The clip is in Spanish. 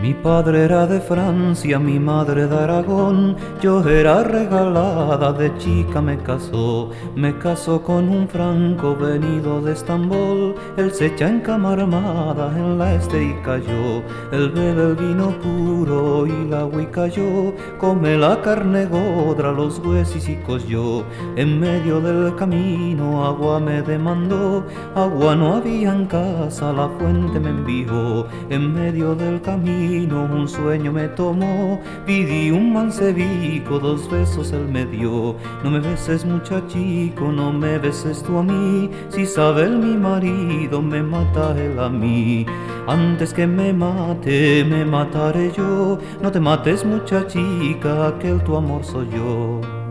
Mi padre era de Francia, mi madre de Aragón. Yo era regalada, de chica me casó con un franco venido de Estambul. Él se echa en cama armada en la y cayó. Él bebe el vino puro y la agua y cayó. Come la carne godra, los huesicos yo. En medio del camino agua me demandó. Agua no había en casa, la fuente me envió. En medio del camino un sueño me tomó, pidí un mancebico, 2 besos él me dio. No me beses muchachico, no me beses tú a mí, si sabe él mi marido me mata él a mí. Antes que me mate, me mataré yo, no te mates muchachica, aquel tu amor soy yo.